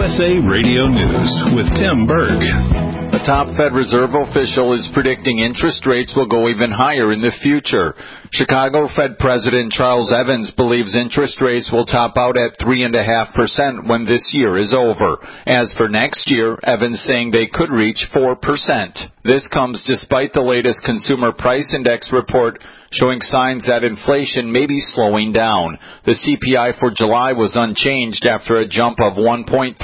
USA Radio News with Tim Berg. A top Fed Reserve official is predicting interest rates will go even higher in the future. Chicago Fed President Charles Evans believes interest rates will top out at 3.5% when this year is over. As for next year, Evans saying they could reach 4%. This comes despite the latest Consumer Price Index report showing signs that inflation may be slowing down. The CPI for July was unchanged after a jump of 1.3%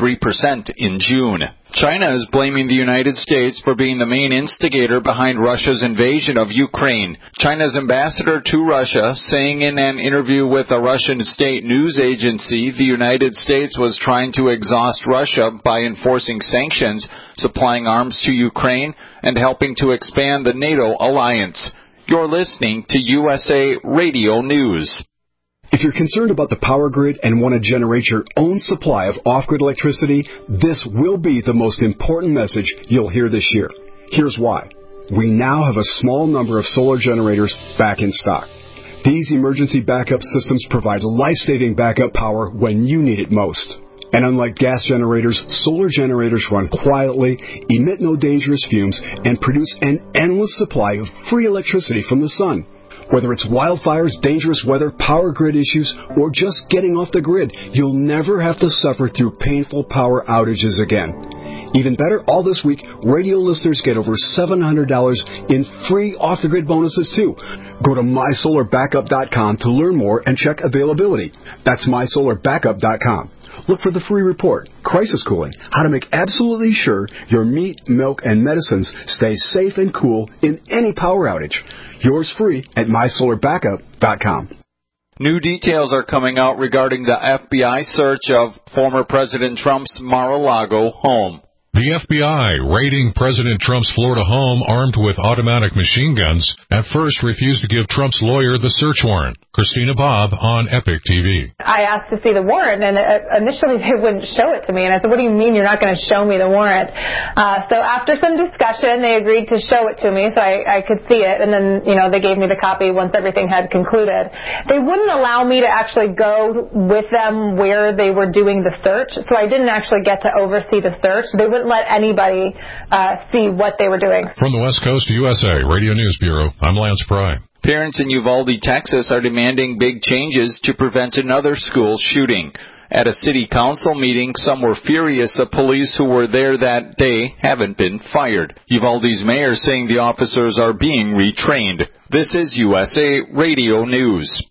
in June. China is blaming the United States for being the main instigator behind Russia's invasion of Ukraine. China's ambassador to Russia saying in an interview with a Russian state news agency the United States was trying to exhaust Russia by enforcing sanctions, supplying arms to Ukraine, and helping to expand the NATO alliance. You're listening to USA Radio News. If you're concerned about the power grid and want to generate your own supply of off-grid electricity, this will be the most important message you'll hear this year. Here's why. We now have a small number of solar generators back in stock. These emergency backup systems provide life-saving backup power when you need it most. And unlike gas generators, solar generators run quietly, emit no dangerous fumes, and produce an endless supply of free electricity from the sun. Whether it's wildfires, dangerous weather, power grid issues, or just getting off the grid, you'll never have to suffer through painful power outages again. Even better, all this week, radio listeners get over $700 in free off-the-grid bonuses, too. Go to mysolarbackup.com to learn more and check availability. That's mysolarbackup.com. Look for the free report, Crisis Cooling, how to make absolutely sure your meat, milk, and medicines stay safe and cool in any power outage. Yours free at mysolarbackup.com. New details are coming out regarding the FBI search of former President Trump's Mar-a-Lago home. The FBI raiding President Trump's Florida home armed with automatic machine guns at first refused to give Trump's lawyer the search warrant. Christina Bobb on Epic TV. I asked to see the warrant, and initially they wouldn't show it to me. And I said, what do you mean you're not going to show me the warrant? So after some discussion, they agreed to show it to me so I could see it. And then, they gave me the copy once everything had concluded. They wouldn't allow me to actually go with them where they were doing the search. So I didn't actually get to oversee the search. They wouldn't let anybody see what they were doing. From the West Coast USA Radio News Bureau, I'm Lance Pry. Parents in Uvalde, Texas are demanding big changes to prevent another school shooting. At a city council meeting, some were furious that police who were there that day haven't been fired. Uvalde's mayor saying the officers are being retrained. This is USA Radio News.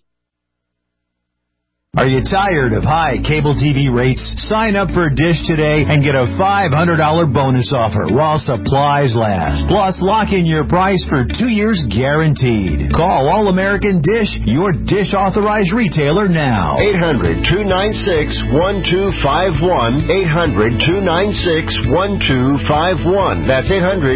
Are you tired of high cable TV rates? Sign up for Dish today and get a $500 bonus offer while supplies last. Plus, lock in your price for 2 years guaranteed. Call All American Dish, your Dish authorized retailer now. 800-296-1251. 800-296-1251. That's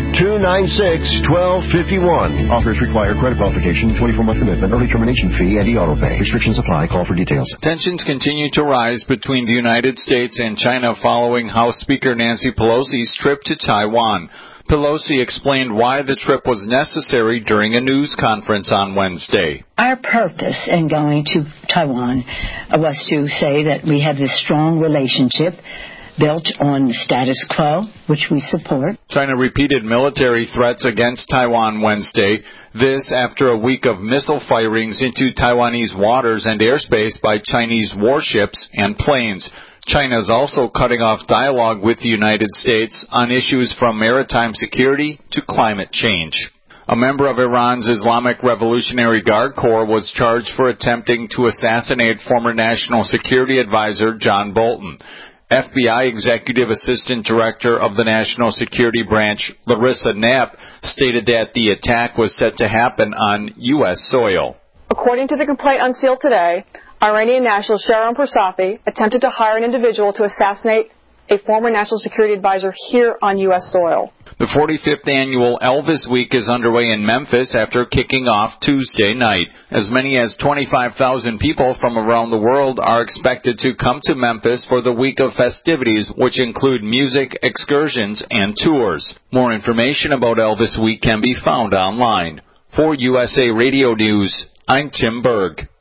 800-296-1251. Offers require credit qualification, 24-month commitment, early termination fee, and e-auto pay. Restrictions apply. Call for details. Tensions continue to rise between the United States and China following House Speaker Nancy Pelosi's trip to Taiwan. Pelosi explained why the trip was necessary during a news conference on Wednesday. Our purpose in going to Taiwan was to say that we have this strong relationship built on the status quo, which we support. China repeated military threats against Taiwan Wednesday. This after a week of missile firings into Taiwanese waters and airspace by Chinese warships and planes. China is also cutting off dialogue with the United States on issues from maritime security to climate change. A member of Iran's Islamic Revolutionary Guard Corps was charged for attempting to assassinate former National Security Advisor John Bolton. FBI Executive Assistant Director of the National Security Branch, Larissa Knapp, stated that the attack was set to happen on U.S. soil. According to the complaint unsealed today, Iranian national Sharon Persafi attempted to hire an individual to assassinate a former National Security Advisor here on U.S. soil. The 45th annual Elvis Week is underway in Memphis after kicking off Tuesday night. As many as 25,000 people from around the world are expected to come to Memphis for the week of festivities, which include music, excursions, and tours. More information about Elvis Week can be found online. For USA Radio News, I'm Tim Berg.